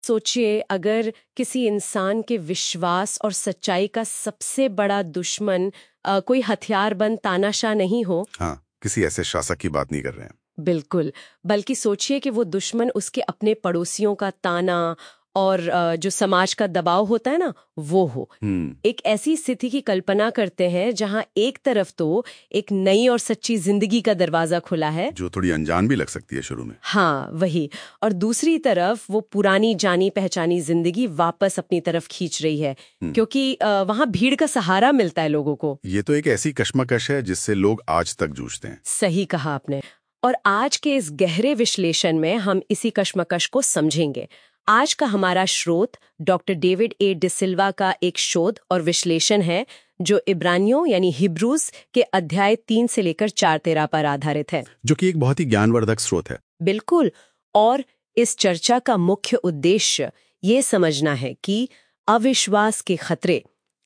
सोचिए, अगर किसी इंसान के विश्वास और सच्चाई का सबसे बड़ा दुश्मन कोई हथियारबंद तानाशाह नहीं हो। हाँ, किसी ऐसे शासक की बात नहीं कर रहे हैं। बिल्कुल, बल्कि सोचिए कि वो दुश्मन उसके अपने पड़ोसियों का ताना और जो समाज का दबाव होता है ना, वो हो। एक ऐसी स्थिति की कल्पना करते हैं जहां एक तरफ तो एक नई और सच्ची जिंदगी का दरवाजा खुला है, जो थोड़ी अनजान भी लग सकती है शुरू में। हाँ वही, और दूसरी तरफ वो पुरानी जानी पहचानी जिंदगी वापस अपनी तरफ खींच रही है, क्योंकि वहां भीड़ का सहारा मिलता है लोगों को। ये तो एक ऐसी कश्मकश है जिससे लोग आज तक जूझते हैं। सही कहा आपने। और आज के इस गहरे विश्लेषण में हम इसी कश्मकश को समझेंगे। आज का हमारा स्रोत डॉक्टर डेविड ए डिसिल्वा का एक शोध और विश्लेषण है, जो इब्रानियों यानी हिब्रूज के अध्याय 3 से लेकर 4:13 पर आधारित है, जो कि एक बहुत ही ज्ञानवर्धक स्रोत है। बिल्कुल। और इस चर्चा का मुख्य उद्देश्य ये समझना है कि अविश्वास के खतरे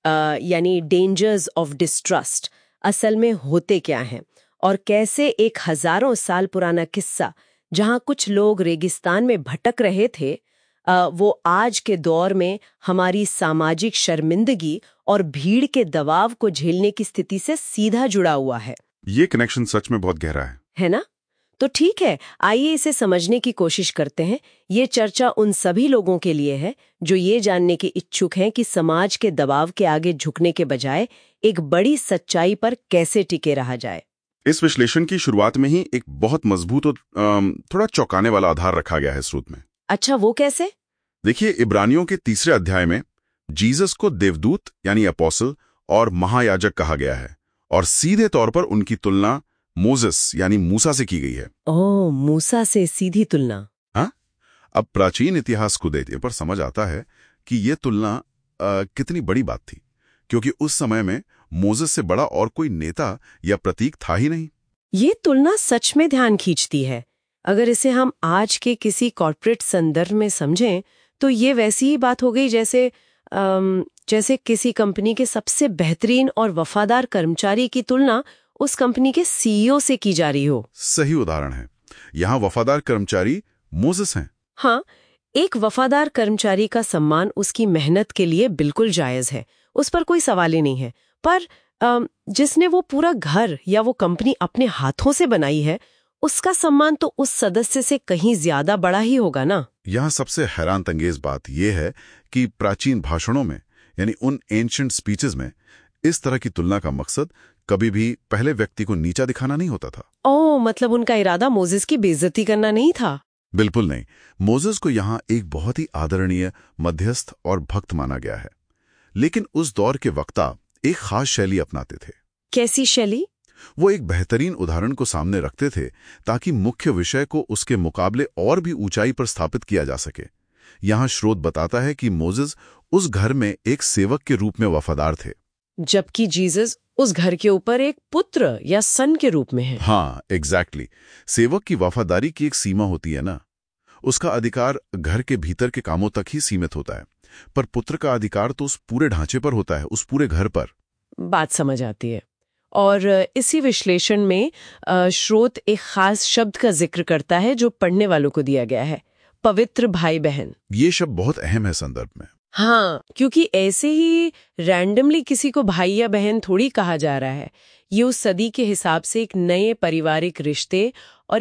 यानी डेंजर्स ऑफ डिस्ट्रस्ट असल में होते क्या हैं, और कैसे एक हजारों साल पुराना किस्सा जहां कुछ लोग रेगिस्तान में भटक रहे थे, वो आज के दौर में हमारी सामाजिक शर्मिंदगी और भीड़ के दबाव को झेलने की स्थिति से सीधा जुड़ा हुआ है। ये कनेक्शन सच में बहुत गहरा है ना? तो ठीक है, आइए इसे समझने की कोशिश करते हैं। ये चर्चा उन सभी लोगों के लिए है जो ये जानने के इच्छुक हैं कि समाज के दबाव के आगे झुकने के बजाय एक बड़ी सच्चाई पर कैसे टिके रहा जाए। इस विश्लेषण की शुरुआत में ही एक बहुत मजबूत और थोड़ा चौंकाने वाला आधार रखा गया है स्रोत में। अच्छा, वो कैसे? देखिए, इब्रानियों के 3 अध्याय में जीसस को देवदूत यानी अपोस्टल और महायाजक कहा गया है, और सीधे तौर पर उनकी तुलना मोसेस यानी मूसा से की गई है। ओह, मूसा से सीधी तुलना। हाँ, अब प्राचीन इतिहास को देखने पर समझ आता है कि ये तुलना कितनी बड़ी बात थी, क्योंकि उस समय में मोसेस से बड़ा और कोई नेता या प्रतीक था ही नहीं। ये तुलना सच में ध्यान खींचती है। अगर इसे हम आज के किसी कॉर्पोरेट संदर्भ में समझें तो ये वैसी ही बात हो गई जैसे किसी कंपनी के सबसे बेहतरीन और वफादार कर्मचारी की तुलना उस कंपनी के सीईओ से की जा रही हो। सही उदाहरण है। यहाँ वफादार कर्मचारी मोसेस हैं। हाँ, एक वफादार कर्मचारी का सम्मान उसकी मेहनत के लिए बिल्कुल जायज है, उस पर कोई सवाल ही नहीं है। पर जिसने वो पूरा घर या वो कंपनी अपने हाथों से बनाई है, उसका सम्मान तो उस सदस्य से कहीं ज्यादा बड़ा ही होगा ना। यहाँ सबसे हैरानतंगेज बात यह है कि प्राचीन भाषणों में यानी उन एंशिएंट स्पीचेस में इस तरह की तुलना का मकसद कभी भी पहले व्यक्ति को नीचा दिखाना नहीं होता था। ओह, मतलब उनका इरादा मोसेस की बेइज्जती करना नहीं था? बिल्कुल नहीं। मोसेस को यहाँ एक बहुत ही आदरणीय, मध्यस्थ और भक्त माना गया है, लेकिन उस दौर के वक्ता एक खास शैली अपनाते थे। कैसी शैली? वो एक बेहतरीन उदाहरण को सामने रखते थे ताकि मुख्य विषय को उसके मुकाबले और भी ऊंचाई पर स्थापित किया जा सके। यहाँ स्रोत बताता है कि मोसेस उस घर में एक सेवक के रूप में वफादार थे, जबकि जीसस उस घर के ऊपर एक पुत्र या सन के रूप में है। हाँ, एग्जैक्टली। सेवक की वफादारी की एक सीमा होती है ना, उसका अधिकार घर के भीतर के कामों तक ही सीमित होता है, पर पुत्र का अधिकार तो उस पूरे ढांचे पर होता है, उस पूरे घर पर। बात समझ आती है। और इसी विश्लेषण में स्रोत एक खास शब्द का जिक्र करता है जो पढ़ने वालों को दिया गया है, पवित्र भाई बहन। ये शब्द बहुत अहम है संदर्भ में। हाँ, क्योंकि ऐसे ही रैंडमली किसी को भाई या बहन थोड़ी कहा जा रहा है। ये उस सदी के हिसाब से एक नए पारिवारिक रिश्ते और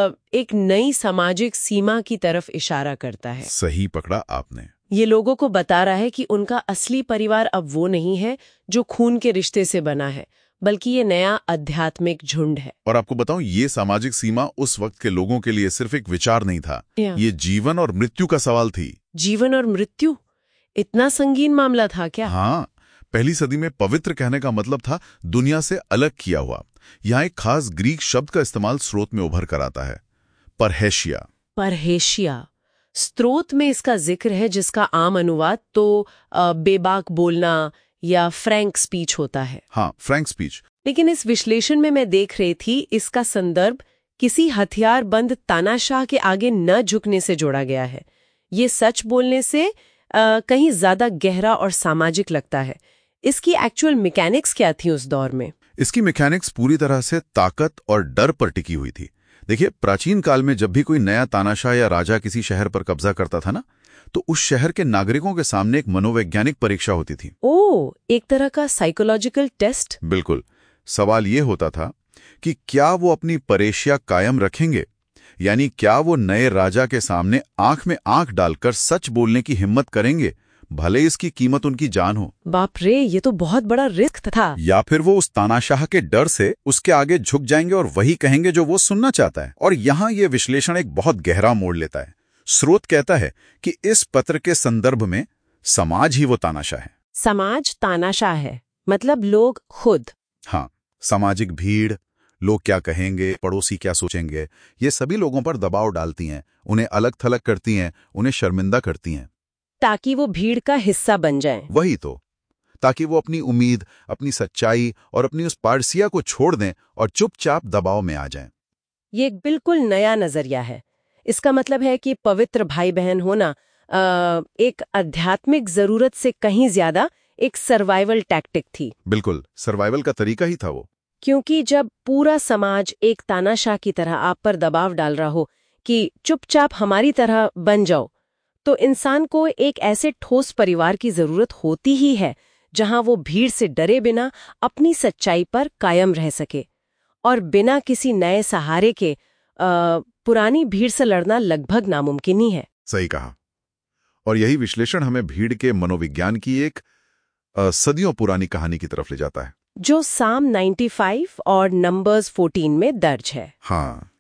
एक नई सामाजिक सीमा की तरफ इशारा करता है। सही पकड़ा आपने। ये लोगों को बता रहा है कि उनका असली परिवार अब वो नहीं है जो खून के रिश्ते से बना है, बल्कि ये नया आध्यात्मिक झुंड है। और आपको बताऊं, ये सामाजिक सीमा उस वक्त के लोगों के लिए सिर्फ एक विचार नहीं था, ये जीवन और मृत्यु का सवाल थी। जीवन और मृत्यु? इतना संगीन मामला था क्या? हाँ, पहली सदी में पवित्र कहने का मतलब था दुनिया से अलग किया हुआ। यहाँ एक खास ग्रीक शब्द का इस्तेमाल स्रोत में उभर कर आता है, परहेशिया। परहेशिया स्रोत में इसका जिक्र है, जिसका आम अनुवाद तो बेबाक बोलना या फ्रैंक स्पीच होता है। हाँ, फ्रैंक स्पीच। लेकिन इस विश्लेषण में मैं देख रही थी इसका संदर्भ किसी हथियारबंद तानाशाह के आगे न झुकने से जोड़ा गया है। ये सच बोलने से कहीं ज्यादा गहरा और सामाजिक लगता है। इसकी एक्चुअल मैकेनिक्स क्या थी उस दौर में? इसकी मैकेनिक्स पूरी तरह से ताकत और डर पर टिकी हुई थी। देखिए, प्राचीन काल में जब भी कोई नया तानाशाह या राजा किसी शहर पर कब्जा करता था ना, तो उस शहर के नागरिकों के सामने एक मनोवैज्ञानिक परीक्षा होती थी। ओ, एक तरह का साइकोलॉजिकल टेस्ट। बिल्कुल। सवाल ये होता था कि क्या वो अपनी परेशिया कायम रखेंगे, यानी क्या वो नए राजा के सामने आंख में आंख डालकर सच बोलने की हिम्मत करेंगे, भले इसकी कीमत उनकी जान हो। बाप रे, ये तो बहुत बड़ा रिस्क था। या फिर वो उस तानाशाह के डर से उसके आगे झुक जाएंगे और वही कहेंगे जो वो सुनना चाहता है। और यहाँ ये विश्लेषण एक बहुत गहरा मोड़ लेता है। स्रोत कहता है कि इस पत्र के संदर्भ में समाज ही वो तानाशाह है। समाज तानाशाह है, मतलब लोग खुद। हाँ, सामाजिक भीड़, लोग क्या कहेंगे, पड़ोसी क्या सोचेंगे, ये सभी लोगों पर दबाव डालती हैं, उन्हें अलग थलग करती हैं, उन्हें शर्मिंदा करती हैं, ताकि वो भीड़ का हिस्सा बन जाएं। वही तो, ताकि वो अपनी उम्मीद, अपनी सच्चाई और अपनी उस पारसिया को छोड़ दें और चुपचाप दबाव में आ जाएं। ये एक बिल्कुल नया नजरिया है। इसका मतलब है कि पवित्र भाई बहन होना एक आध्यात्मिक जरूरत से कहीं ज्यादा एक सर्वाइवल टैक्टिक थी। बिल्कुल, सर्वाइवल का तरीका ही था वो। क्योंकि जब पूरा समाज एक तानाशाह की तरह आप पर दबाव डाल रहा हो कि चुपचाप हमारी तरह बन जाओ, तो इंसान को एक ऐसे ठोस परिवार की जरूरत होती ही है जहां वो भीड़ से डरे बिना अपनी सच्चाई पर कायम रह सके। और बिना किसी नए सहारे के पुरानी भीड़ से लड़ना लगभग नामुमकिन ही है। सही कहा। और यही विश्लेषण हमें भीड़ के मनोविज्ञान की एक सदियों पुरानी कहानी की तरफ ले जाता है, जो साम 95 और नंबर्स 14 में दर्ज है। हाँ,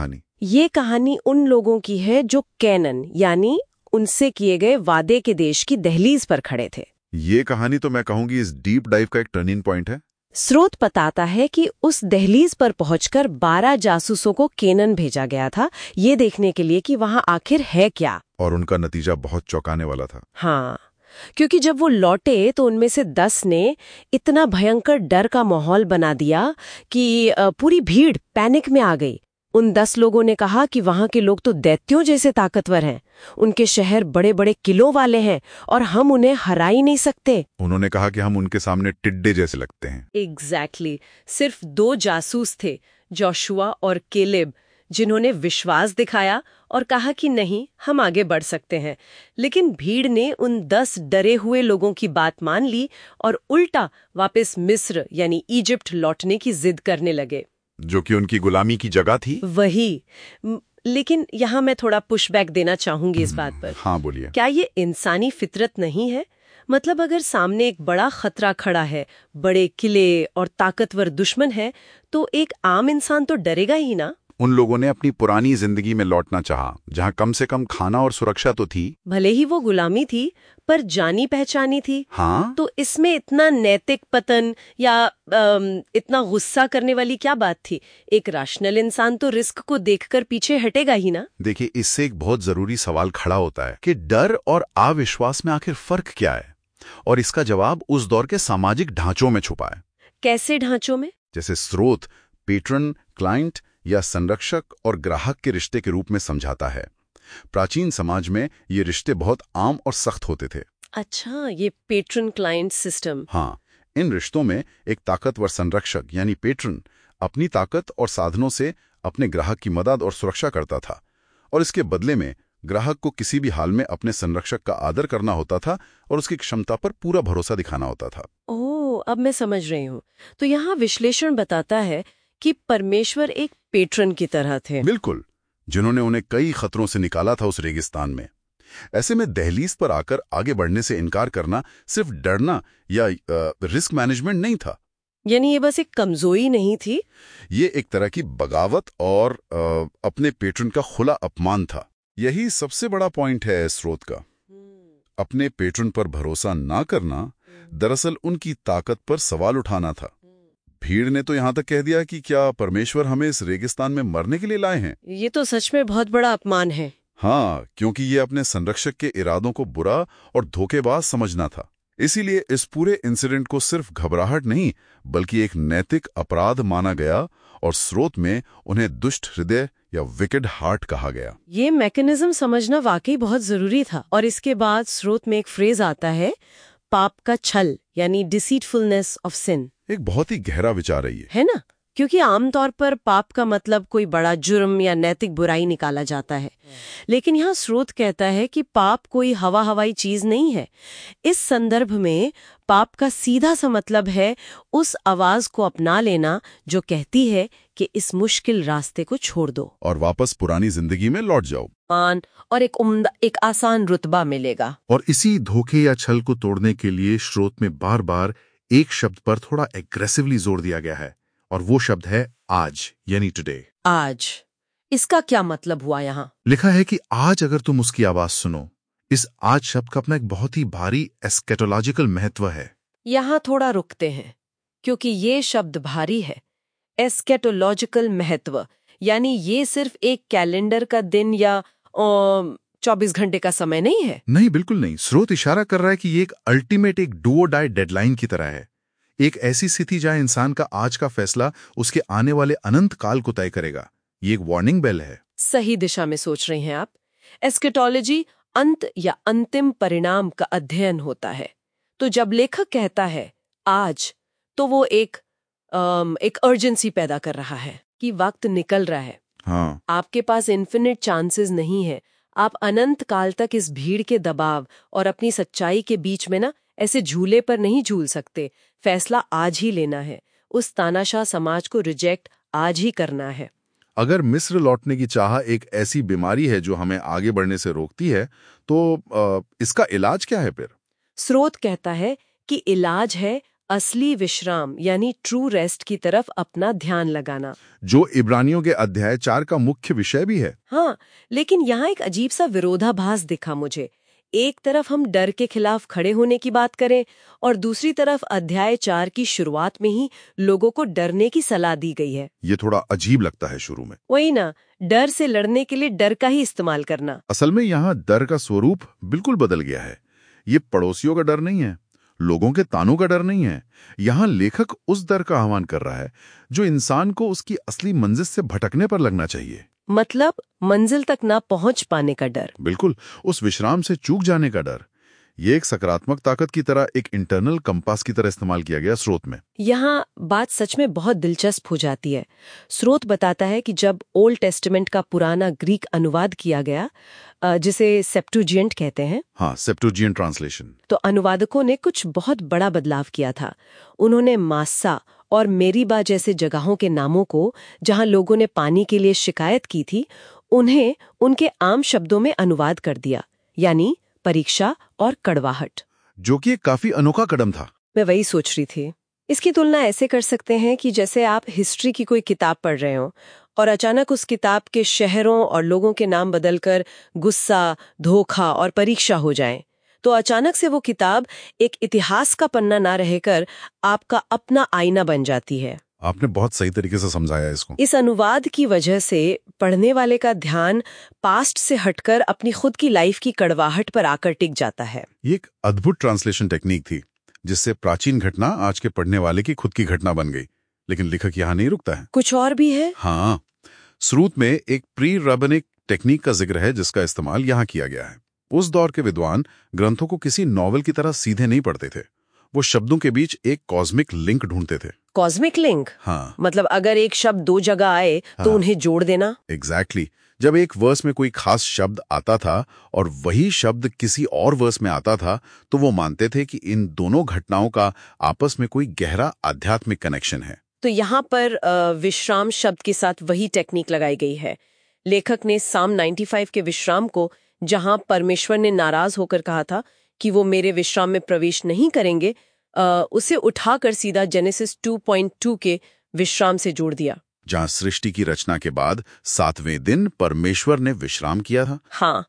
ये कहानी उन लोगों की है जो कैनन यानी उनसे किए गए वादे के देश की दहलीज पर खड़े थे। ये कहानी तो मैं कहूंगी इस डीप डाइव का एक टर्निंग पॉइंट है। स्रोत बताता है कि उस दहलीज पर पहुंचकर 12 जासूसों को केनन भेजा गया था, ये देखने के लिए कि वहां आखिर है क्या। और उनका नतीजा बहुत चौंकाने वाला था। हाँ, क्योंकि जब वो लौटे तो उनमें से 10 ने इतना भयंकर डर का माहौल बना दिया कि पूरी भीड़ पैनिक में आ गई। उन 10 लोगों ने कहा कि वहां के लोग तो दैत्यों जैसे ताकतवर हैं, उनके शहर बड़े बड़े किलों वाले हैं और हम उन्हें हरा ही नहीं सकते। उन्होंने कहा कि हम उनके सामने टिड्डे जैसे लगते हैं। एग्जैक्टली। सिर्फ 2 जासूस थे, जोशुआ और केलेब, जिन्होंने विश्वास दिखाया और कहा कि नहीं, हम आगे बढ़ सकते हैं। लेकिन भीड़ ने उन 10 डरे हुए लोगों की बात मान ली और उल्टा वापस मिस्र यानी इजिप्ट लौटने की जिद करने लगे, जो कि उनकी गुलामी की जगह थी। वही। लेकिन यहाँ मैं थोड़ा पुशबैक देना चाहूंगी इस बात पर। हाँ, बोलिए। क्या ये इंसानी फितरत नहीं है? मतलब अगर सामने एक बड़ा खतरा खड़ा है, बड़े किले और ताकतवर दुश्मन है, तो एक आम इंसान तो डरेगा ही ना। उन लोगों ने अपनी पुरानी जिंदगी में लौटना चाहा, जहां कम से कम खाना और सुरक्षा तो थी। भले ही वो गुलामी थी, पर जानी पहचानी थी। हाँ? तो इसमें इतना नैतिक पतन या इतना गुस्सा करने वाली क्या बात थी? एक रैशनल इंसान तो रिस्क को देखकर पीछे हटेगा ही ना। देखिए, इससे एक बहुत जरूरी सवाल खड़ा होता है कि डर और अविश्वास में आखिर फर्क क्या है, और इसका जवाब उस दौर के सामाजिक ढांचों में छुपा है। कैसे ढांचों में? जैसे स्रोत पेट्रन, क्लाइंट या संरक्षक और ग्राहक के रिश्ते के रूप में समझाता है। प्राचीन समाज में ये रिश्ते बहुत आम और सख्त होते थे। अच्छा, ये पेट्रन क्लाइंट सिस्टम। हाँ, इन रिश्तों में एक ताकतवर संरक्षक यानी पेट्रन अपनी ताकत और साधनों से अपने ग्राहक की मदद और सुरक्षा करता था, और इसके बदले में ग्राहक को किसी भी हाल में अपने संरक्षक का आदर करना होता था और उसकी क्षमता पर पूरा भरोसा दिखाना होता था। ओह, अब मैं समझ रही हूँ। तो यहाँ विश्लेषण बताता है कि परमेश्वर एक पेट्रन की तरह थे। बिल्कुल, जिन्होंने उन्हें कई खतरों से निकाला था उस रेगिस्तान में। ऐसे में दहलीज पर आकर आगे बढ़ने से इनकार करना सिर्फ डरना या रिस्क मैनेजमेंट नहीं था। यानी ये बस एक कमजोरी नहीं थी, ये एक तरह की बगावत और अपने पेट्रन का खुला अपमान था। यही सबसे बड़ा पॉइंट है स्रोत का। अपने पेट्रन पर भरोसा ना करना दरअसल उनकी ताकत पर सवाल उठाना था। भीड़ ने तो यहां तक कह दिया कि क्या परमेश्वर हमें इस रेगिस्तान में मरने के लिए लाए हैं? ये तो सच में बहुत बड़ा अपमान है। हाँ, क्योंकि ये अपने संरक्षक के इरादों को बुरा और धोखेबाज समझना था। इसीलिए इस पूरे इंसिडेंट को सिर्फ घबराहट नहीं बल्कि एक नैतिक अपराध माना गया और स्रोत में उन्हें दुष्ट हृदय या विकेड हार्ट कहा गया। ये मैकेनिज्म समझना वाकई बहुत जरूरी था। और इसके बाद स्रोत में एक फ्रेज आता है, पाप का छल यानी डिसीटफुलनेस ऑफ सिन। एक बहुत ही गहरा विचार है ये। है ना? क्योंकि आमतौर पर पाप का मतलब कोई बड़ा जुर्म या नैतिक बुराई निकाला जाता है, लेकिन यहाँ स्रोत कहता है कि पाप कोई हवाई चीज नहीं है। इस संदर्भ में पाप का सीधा सा मतलब है उस आवाज को अपना लेना जो कहती है कि इस मुश्किल रास्ते को छोड़ दो और वापस पुरानी जिंदगी में लौट जाओ। मान और एक आसान रुतबा मिलेगा। और इसी धोखे या छल को तोड़ने के लिए स्रोत में बार बार एक शब्द पर थोड़ा एग्रेसिवली जोर दिया गया है, और वो शब्द है आज, यानी टुडे। आज, इसका क्या मतलब हुआ यहाँ? लिखा है कि आज अगर तुम उसकी आवाज सुनो। इस आज शब्द का अपना एक बहुत ही भारी एस्केटोलॉजिकल महत्व है। यहाँ थोड़ा रुकते हैं, क्योंकि ये शब्द भारी है। एस्केटोलॉजिकल महत्व यानी ये सिर्फ एक कैलेंडर का दिन या 24 घंटे का समय नहीं है। नहीं, बिल्कुल नहीं। स्रोत इशारा कर रहा है कि ये एक अल्टीमेट, एक डू और डाई डेडलाइन की तरह है। एक ऐसी स्थिति जहां इंसान का आज का फैसला उसके आने वाले अनंत काल को तय करेगा। ये एक वार्निंग बेल है। सही दिशा में सोच रहे हैं आप। एस्केटोलॉजी अंत या अंतिम परिणाम का अध्ययन होता है। तो जब लेखक कहता है आज, तो वो एक अर्जेंसी पैदा कर रहा है कि वक्त निकल रहा है। हाँ। आपके पास इन्फिनिट चांसेस नहीं है। आप अनंत काल तक इस भीड़ के दबाव और अपनी सच्चाई के बीच में ना ऐसे झूले पर नहीं झूल सकते। फैसला आज ही लेना है। उस तानाशाह समाज को रिजेक्ट आज ही करना है। अगर मिस्र लौटने की चाह एक ऐसी बीमारी है जो हमें आगे बढ़ने से रोकती है, तो इसका इलाज क्या है फिर? स्रोत कहता है कि इलाज है असली विश्राम यानी ट्रू रेस्ट की तरफ अपना ध्यान लगाना, जो इब्रानियों के अध्याय 4 का मुख्य विषय भी है। हाँ, लेकिन यहाँ एक अजीब सा विरोधाभास दिखा मुझे। एक तरफ हम डर के खिलाफ खड़े होने की बात करें और दूसरी तरफ अध्याय 4 की शुरुआत में ही लोगों को डरने की सलाह दी गई है। ये थोड़ा अजीब लगता है शुरू में। वही ना, डर से लड़ने के लिए डर का ही इस्तेमाल करना। असल में यहाँ डर का स्वरूप बिल्कुल बदल गया है। ये पड़ोसियों का डर नहीं है, लोगों के तानों का डर नहीं है। यहाँ लेखक उस डर का आह्वान कर रहा है जो इंसान को उसकी असली मंजिल से भटकने पर लगना चाहिए। मतलब मंजिल तक ना पहुंच पाने का डर। बिल्कुल, उस विश्राम से चूक जाने का डर। ये एक सकारात्मक ताकत की तरह, एक इंटरनल कंपास की तरह इस्तेमाल किया गया स्रोत में। यहाँ बात सच में बहुत दिलचस्प हो जाती है। स्रोत बताता है कि जब ओल्ड टेस्टामेंट का पुराना ग्रीक अनुवाद किया गया, जिसे सेप्टुजिएंट कहते हैं, हाँ, सेप्टुजिएंट ट्रांसलेशन, तो अनुवादकों ने कुछ बहुत बड़ा बदलाव किया था। उन्होंने मास्सा और मेरीबा जैसे जगहों के नामों को, जहां लोगों ने पानी के लिए शिकायत की थी, उन्हें उनके आम शब्दों में अनुवाद कर दिया, यानी परीक्षा और कड़वाहट, जो कि एक काफी अनोखा कदम था। मैं वही सोच रही थी। इसकी तुलना ऐसे कर सकते हैं कि जैसे आप हिस्ट्री की कोई किताब पढ़ रहे हो और अचानक उस किताब के शहरों और लोगों के नाम बदलकर गुस्सा, धोखा और परीक्षा हो जाएं, तो अचानक से वो किताब एक इतिहास का पन्ना ना रहकर आपका अपना आईना बन जाती है। आपने बहुत सही तरीके से समझाया इसको। इस अनुवाद की वजह से पढ़ने वाले का ध्यान पास्ट से हटकर अपनी खुद की लाइफ की कड़वाहट पर आकर टिक जाता है। ये एक अद्भुत ट्रांसलेशन टेक्निक थी, जिससे प्राचीन घटना आज के पढ़ने वाले की खुद की घटना बन गई। लेकिन लेखक यहाँ नहीं रुकता है, कुछ और भी है। हाँ, स्रोत में एक प्री रबनिक टेक्निक का जिक्र है जिसका इस्तेमाल यहाँ किया गया है। उस दौर के विद्वान ग्रंथों को किसी नॉवल की तरह सीधे नहीं पढ़ते थे। वो शब्दों के बीच एक कॉस्मिक लिंक ढूंढते थे। Cosmic link? हाँ, मतलब अगर एक शब्द दो जगह आए तो उन्हें जोड़ देना। एग्जैक्टली। जब एक वर्स में कोई खास शब्द आता था और वही शब्द किसी और वर्स में आता था, तो वो मानते थे कि इन दोनों घटनाओं का आपस में कोई गहरा आध्यात्मिक कनेक्शन है। तो यहाँ पर विश्राम शब्द के साथ वही टेक्निक लगाई गई है। लेखक ने साम 95 के विश्राम को, जहां परमेश्वर ने नाराज होकर कहा था कि वो मेरे विश्राम में प्रवेश नहीं करेंगे, उसे उठाकर सीधा जेनेसिस 2.2 के विश्राम से जोड़ दिया, जहां सृष्टि की रचना के बाद 7वें दिन परमेश्वर ने विश्राम किया था। हाँ,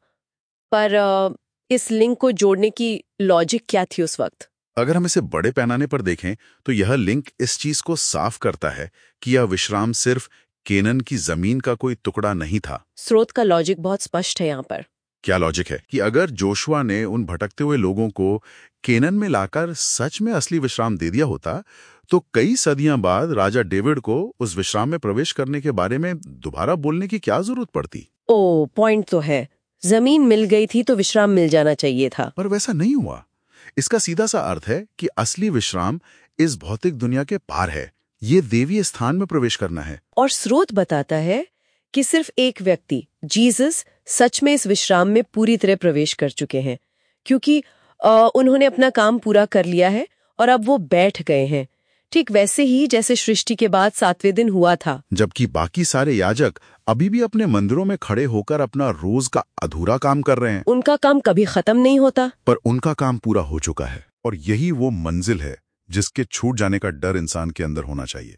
पर इस लिंक को जोड़ने की लॉजिक क्या थी उस वक्त? अगर हम इसे बड़े पैमाने पर देखें तो यह लिंक इस चीज को साफ करता है कि यह विश्राम सिर्फ केनन की जमीन का कोई टुकड़ा नहीं था। स्रोत का लॉजिक बहुत स्पष्ट है यहाँ पर। क्या लॉजिक है? कि अगर जोशुआ ने उन भटकते हुए लोगों को केनन में लाकर सच में असली विश्राम दे दिया होता, तो कई सदियां बाद राजा डेविड को उस विश्राम में प्रवेश करने के बारे में दोबारा बोलने की क्या जरूरत पड़ती? ओ, पॉइंट तो है। जमीन मिल गई थी तो विश्राम मिल जाना चाहिए था। पर वैसा नहीं हुआ। इसका सीधा सा अर्थ है कि असली विश्राम इस भौतिक दुनिया के पार है। ये देवीय स्थान में प्रवेश करना है। और स्रोत बताता है कि सिर्फ एक व्यक्ति, जीसस, सच में इस विश्राम में पूरी तरह प्रवेश कर चुके हैं, क्योंकि उन्होंने अपना काम पूरा कर लिया है और अब वो बैठ गए हैं, ठीक वैसे ही जैसे सृष्टि के बाद 7वें दिन हुआ था। जबकि बाकी सारे याजक अभी भी अपने मंदिरों में खड़े होकर अपना रोज का अधूरा काम कर रहे हैं। उनका काम कभी खत्म नहीं होता, पर उनका काम पूरा हो चुका है। और यही वो मंजिल है जिसके छूट जाने का डर इंसान के अंदर होना चाहिए।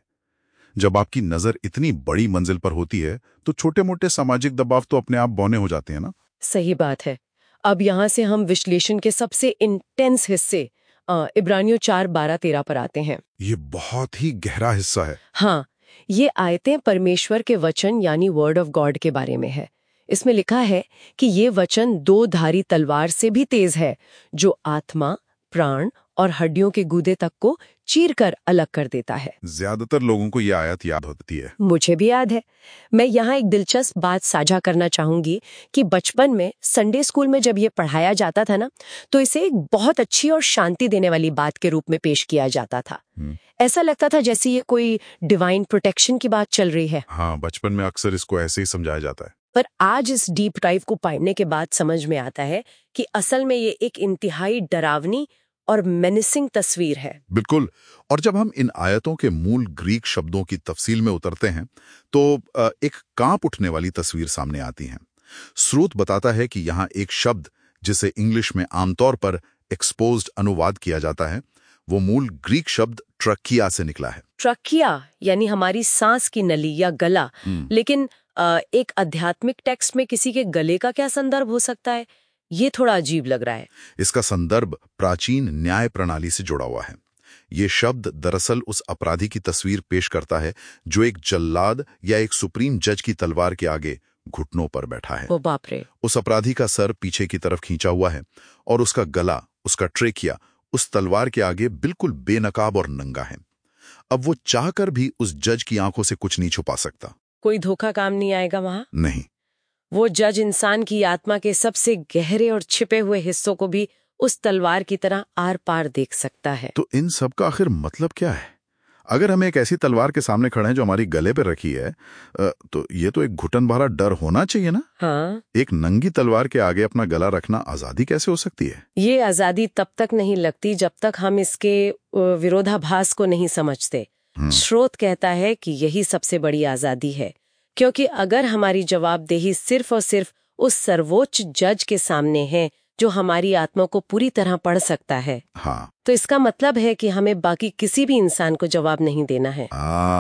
जब आपकी नजर इतनी बड़ी मंजिल पर होती है तो छोटे मोटे सामाजिक दबाव तो अपने आप बौने हो जाते हैं ना। सही बात है। अब यहाँ से हम विश्लेषण के सबसे इंटेंस हिस्से इब्रानियों 4:12-13 पर आते हैं। ये बहुत ही गहरा हिस्सा है। हाँ, ये आयतें परमेश्वर के वचन यानी वर्ड ऑफ गॉड के बारे में है। इसमें लिखा है कि ये वचन 2 धारी तलवार से भी तेज है, जो आत्मा, प्राण और हड्डियों के गूदे तक को चीर कर अलग कर देता है। ज्यादातर लोगों को ये आयत याद होती है। मुझे भी याद है। मैं यहाँ एक दिलचस्प बात साझा करना चाहूंगी कि बचपन में संडे स्कूल में जब ये पढ़ाया जाता था ना, तो इसे एक बहुत अच्छी और शांति देने वाली बात के रूप में पेश किया जाता था। ऐसा लगता था जैसे ये कोई डिवाइन प्रोटेक्शन की बात चल रही है। हाँ, बचपन में अक्सर इसको ऐसे ही समझाया जाता है। पर आज इस डीप डाइव को पढ़ने के बाद समझ में आता है कि असल में ये एक इंतहाई डरावनी और मेनिसिंग तस्वीर है। बिल्कुल। और जब हम इन आयतों के मूल ग्रीक शब्दों की तफसील में उतरते हैं तो एक कांप उठने वाली तस्वीर सामने आती है। स्रोत बताता है कि यहाँ एक शब्द जिसे इंग्लिश में आमतौर पर एक्सपोज्ड अनुवाद किया जाता है, वो मूल ग्रीक शब्द ट्रकिया से निकला है। ट्रकिया यानी हमारी सांस की नली या गला। लेकिन एक आध्यात्मिक टेक्स्ट में किसी के गले का क्या संदर्भ हो सकता है? ये थोड़ा अजीब लग रहा है। इसका संदर्भ प्राचीन न्याय प्रणाली से जुड़ा हुआ है। ये शब्द दरअसल उस अपराधी की तस्वीर पेश करता है जो एक जल्लाद या एक सुप्रीम जज की तलवार के आगे घुटनों पर बैठा है। ओ बाप रे। उस अपराधी का सर पीछे की तरफ खींचा हुआ है और उसका गला, उसका ट्रेकिया उस तलवार के आगे बिल्कुल बेनकाब और नंगा है। अब वो चाहकर भी उस जज की आंखों से कुछ नहीं छुपा सकता। कोई धोखा काम नहीं आएगा वहां? नहीं। वो जज इंसान की आत्मा के सबसे गहरे और छिपे हुए हिस्सों को भी उस तलवार की तरह आर पार देख सकता है। तो इन सब का आखिर मतलब क्या है? अगर हम एक ऐसी तलवार के सामने खड़े हैं जो हमारी गले पे रखी है, तो ये तो एक घुटन भरा डर होना चाहिए ना। हाँ। एक नंगी तलवार के आगे अपना गला रखना आजादी कैसे हो सकती है? ये आजादी तब तक नहीं लगती जब तक हम इसके विरोधाभास को नहीं समझते। स्रोत कहता है कि यही सबसे बड़ी आजादी है, क्योंकि अगर हमारी जवाबदेही सिर्फ और सिर्फ उस सर्वोच्च जज के सामने है जो हमारी आत्मा को पूरी तरह पढ़ सकता है, हाँ, तो इसका मतलब है कि हमें बाकी किसी भी इंसान को जवाब नहीं देना है।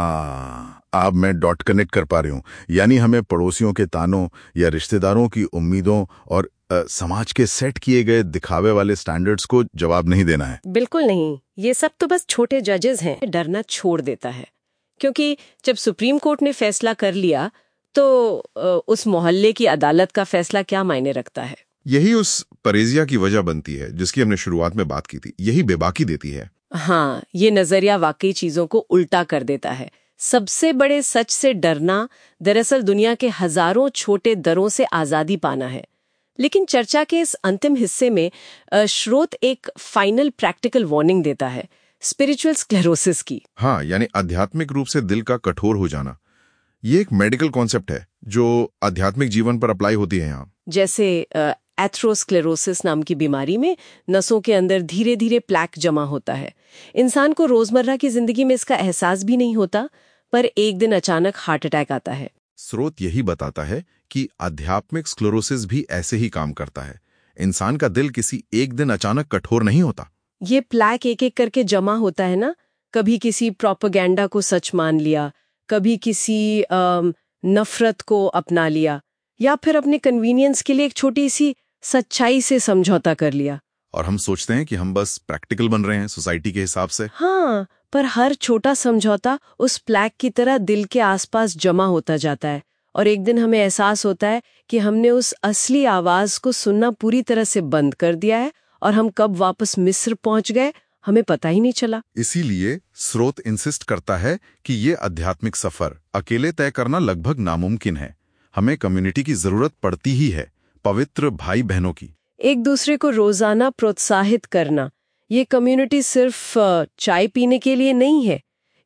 अब मैं डॉट कनेक्ट कर पा रही हूँ। यानी हमें पड़ोसियों के तानों या रिश्तेदारों की उम्मीदों और समाज के सेट किए गए दिखावे वाले स्टैंडर्ड्स को जवाब नहीं देना है। बिल्कुल नहीं। ये सब तो बस छोटे जजेस हैं। डरना छोड़ देता है, क्योंकि जब सुप्रीम कोर्ट ने फैसला कर लिया तो उस मोहल्ले की अदालत का फैसला क्या मायने रखता है? यही उस परेजिया की वजह बनती है जिसकी हमने शुरुआत में बात की थी। यही बेबाकी देती है। हाँ, ये नजरिया वाकई चीजों को उल्टा कर देता है। सबसे बड़े सच से डरना दरअसल दुनिया के हजारों छोटे डरों से आजादी पाना है। लेकिन चर्चा के इस अंतिम हिस्से में स्रोत एक फाइनल प्रैक्टिकल वार्निंग देता है, स्पिरिचुअल स्क्लेरोसिस की। हाँ, यानी आध्यात्मिक रूप से दिल का कठोर हो जाना। ये एक मेडिकल कॉन्सेप्ट है जो आध्यात्मिक जीवन पर अप्लाई होती है यहाँ। जैसे एथरोस्क्लेरोसिस नाम की बीमारी में नसों के अंदर धीरे धीरे प्लैक जमा होता है। इंसान को रोजमर्रा की जिंदगी में इसका एहसास भी नहीं होता, पर एक दिन अचानक हार्ट अटैक आता है। स्रोत यही बताता है कि आध्यात्मिक स्क्लेरोसिस भी ऐसे ही काम करता है। इंसान का दिल किसी एक दिन अचानक कठोर नहीं होता। ये प्लैक एक एक करके जमा होता है ना। कभी किसी प्रोपेगेंडा को सच मान लिया, कभी किसी नफरत को अपना लिया, या फिर अपने कन्वीनियंस के लिए एक छोटी सी सच्चाई से समझौता कर लिया। और हम सोचते हैं कि हम बस प्रैक्टिकल बन रहे हैं सोसाइटी के हिसाब से। हाँ, पर हर छोटा समझौता उस प्लैक की तरह दिल के आसपास जमा होता जाता है, और एक दिन हमें एहसास होता है कि हमने उस असली आवाज को सुनना पूरी तरह से बंद कर दिया है, और हम कब वापस मिस्र पहुंच गए हमें पता ही नहीं चला। इसीलिए स्रोत इंसिस्ट करता है कि ये आध्यात्मिक सफर अकेले तय करना लगभग नामुमकिन है। हमें कम्युनिटी की जरूरत पड़ती ही है, पवित्र भाई बहनों की। एक दूसरे को रोजाना प्रोत्साहित करना। ये कम्युनिटी सिर्फ चाय पीने के लिए नहीं है,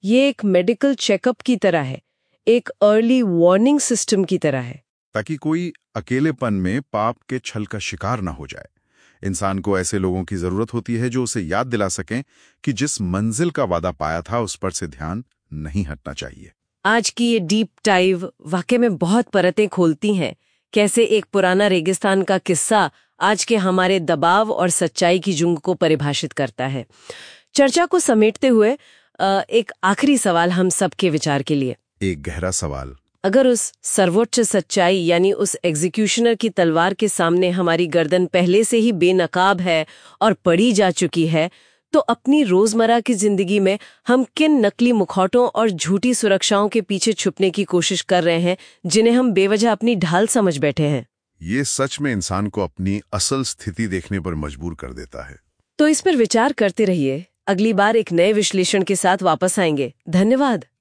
ये एक मेडिकल चेकअप की तरह है, एक अर्ली वार्निंग सिस्टम की तरह है, ताकि कोई अकेलेपन में पाप के छल का शिकार न हो जाए। इंसान को ऐसे लोगों की जरूरत होती है जो उसे याद दिला सकें कि जिस मंजिल का वादा पाया था उस पर से ध्यान नहीं हटना चाहिए। आज की ये डीप डाइव वाकई में बहुत परतें खोलती हैं। कैसे एक पुराना रेगिस्तान का किस्सा आज के हमारे दबाव और सच्चाई की जुंग को परिभाषित करता है। चर्चा को समेटते हुए एक आखिरी सवाल हम सबके विचार के लिए। एक गहरा सवाल, अगर उस सर्वोच्च सच्चाई यानी उस एग्जीक्यूशनर की तलवार के सामने हमारी गर्दन पहले से ही बेनकाब है और पड़ी जा चुकी है, तो अपनी रोजमर्रा की जिंदगी में हम किन नकली मुखौटों और झूठी सुरक्षाओं के पीछे छुपने की कोशिश कर रहे हैं, जिन्हें हम बेवजह अपनी ढाल समझ बैठे हैं? ये सच में इंसान को अपनी असल स्थिति देखने पर मजबूर कर देता है। तो इस पर विचार करते रहिए। अगली बार एक नए विश्लेषण के साथ वापस आएंगे। धन्यवाद।